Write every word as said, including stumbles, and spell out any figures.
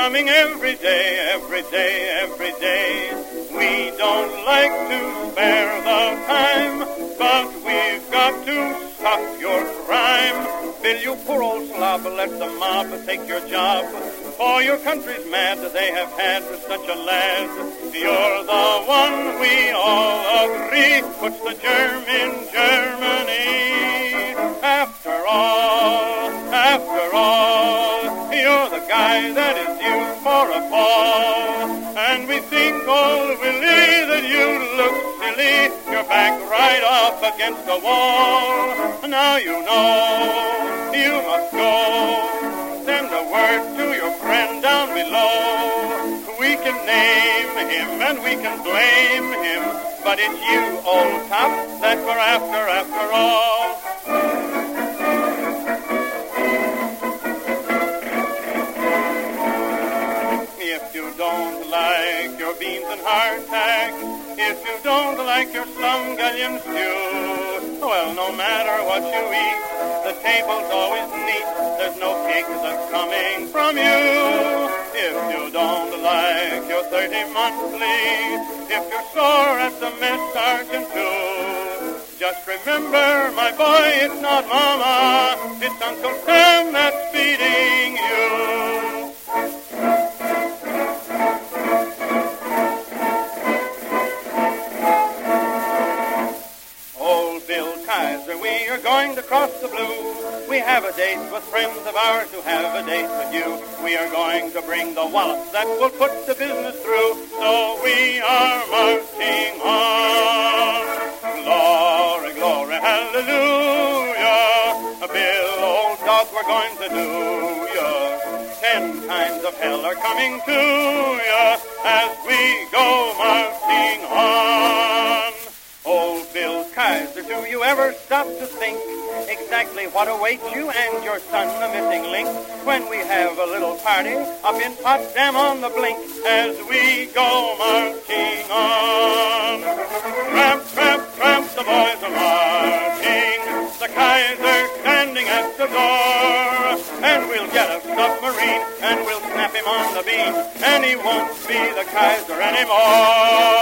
coming every day, every day, every day. We don't like to spare the time, but we've got to stop your crime. Bill, you poor old slob, let the mob take your job. For your country's mad, they have had such a lad. You're the one we all agree puts the germ in Germany. After all, after all, you're the guy that is due for a fall. And we think, old Willie, that you look silly. You're back right up against the wall. Now you know you must go. Send a word to your friend down below. We can name him and we can blame him, but it's you, old top, that we're after after all. If you don't like your beans and hardtack, if you don't like your slumgullion stew, well, no matter what you eat, the table's always neat. There's no cake that's coming from you. If you don't like your thirty monthly, if you're sore at the mess sergeant too, just remember, my boy, it's not Mama, it's Uncle Sam that's feeding you. We are going to cross the blue. We have a date with friends of ours who have a date with you. We are going to bring the wallop that will put the business through. So we are marching on. Glory, glory, hallelujah. Bill, old dog, we're going to do ya. Ten times of hell are coming to ya as we go marching on. Old Bill Kaiser, do you ever stop to think exactly what awaits you and your son, the missing link, when we have a little party up in Potsdam on the blink as we go marching on? Tramp, tramp, tramp, the boys are marching, the Kaiser standing at the door, and we'll get a submarine and we'll snap him on the bean, and he won't be the Kaiser anymore.